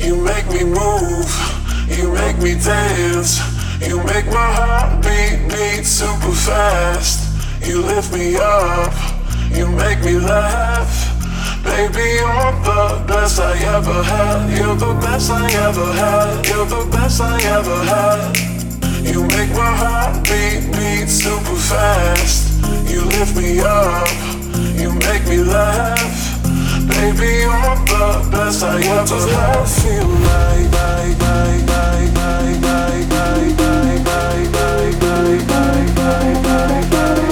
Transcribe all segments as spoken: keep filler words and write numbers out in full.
You make me move, you make me dance. You make my heart beat, beat super fast. You lift me up, you make me laugh. Baby, you're the best I ever had. You're the best I ever had. You're the best I ever had. You make my heart beat, beat super fast. You lift me up, you make me laugh. Baby, you're the best I ever had. I feel like, like, like, like, like, like, like, like, like, like, like, like, like, like, like.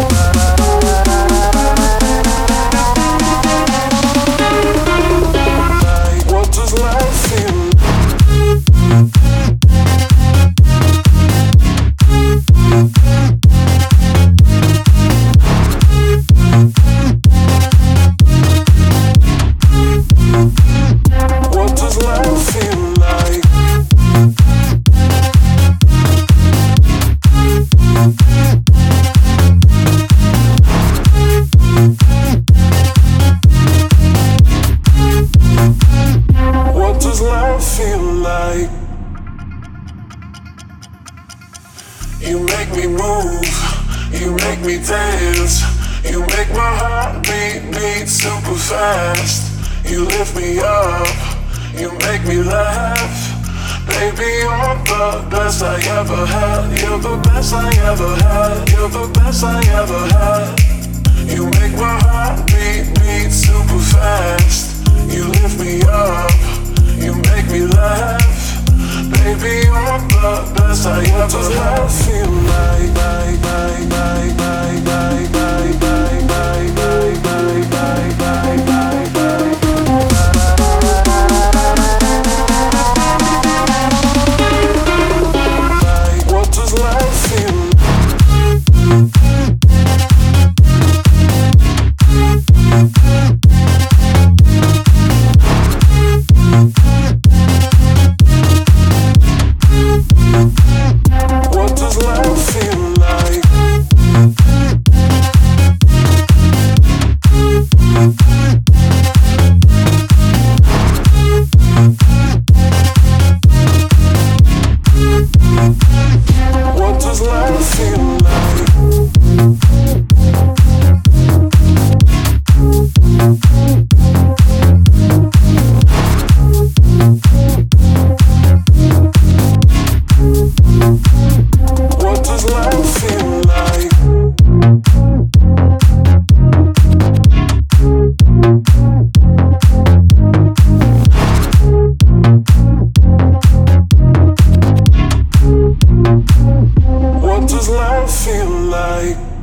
What does life feel? What does life feel like? What does life feel like? You make me move, you make me dance. You make my heart beat, beat super fast. You lift me up, you make me laugh. Baby, you're the best I ever had. You're the best I ever had. You're the best I ever had. You make my heart beat, beat super fast. You lift me up, you make me laugh. Baby, you're the best I ever had. I feel like, like, like, like, like, like, like, like, like, like, like, like, like, like, like. What does life feel? What does life feel like? What does life feel like? What does life feel like? What does life feel like?